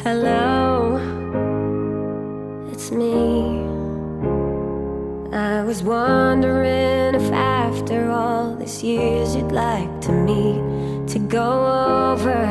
Hello, it's me. I was wondering if after all these years you'd like to meet to go over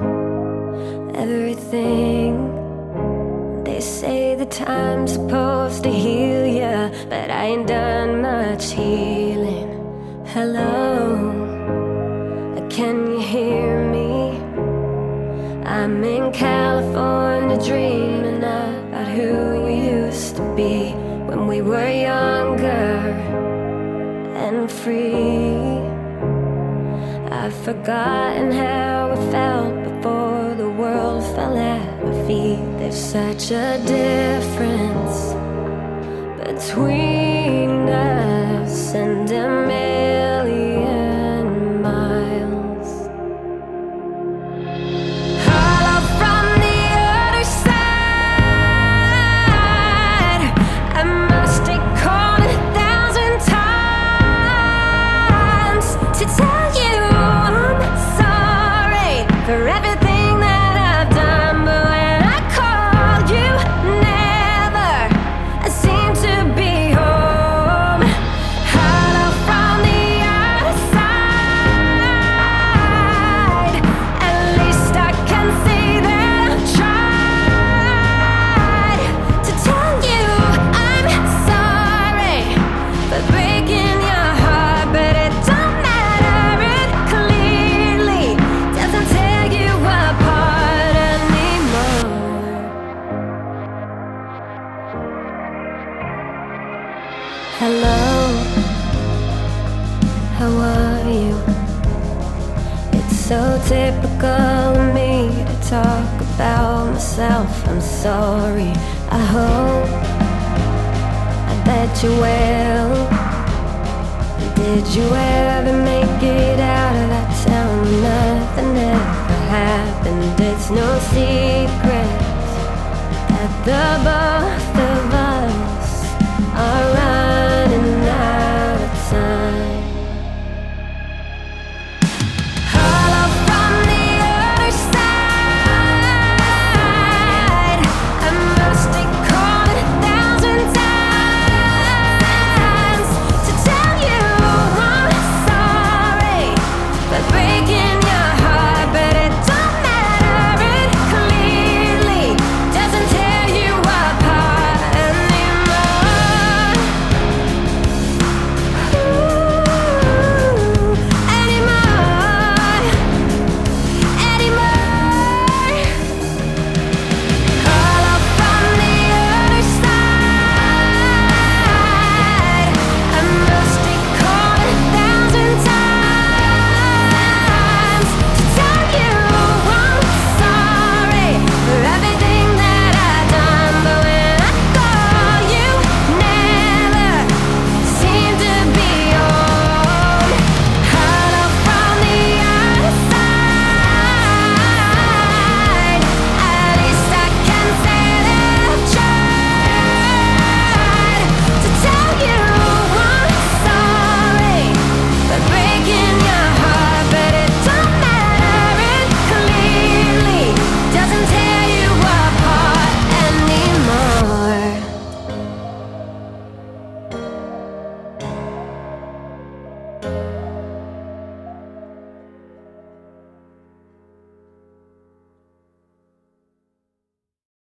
everything. They say the time's supposed to heal ya, but I ain't done much healing. Hello, can you hear me? I'm in California dreaming about who we used to be when we were younger and free. I've forgotten how it felt before the world fell at our feet. There's such a difference between us and a million miles. Hello from the other side. I must have called 1,000 times to tell you I'm sorry for everything that I've done, but when I called you, never seemed to be home. Hello from the other side. At least I can see that I've tried to tell you I'm sorry for breaking your heart, but it don't matter. It clearly doesn't tear you apart anymore. Hello, how are you? It's so typical of me to talk about myself. I'm sorry. I hope, I bet you will. Did you ever make it out of that town when nothing ever happened? It's no secret that the both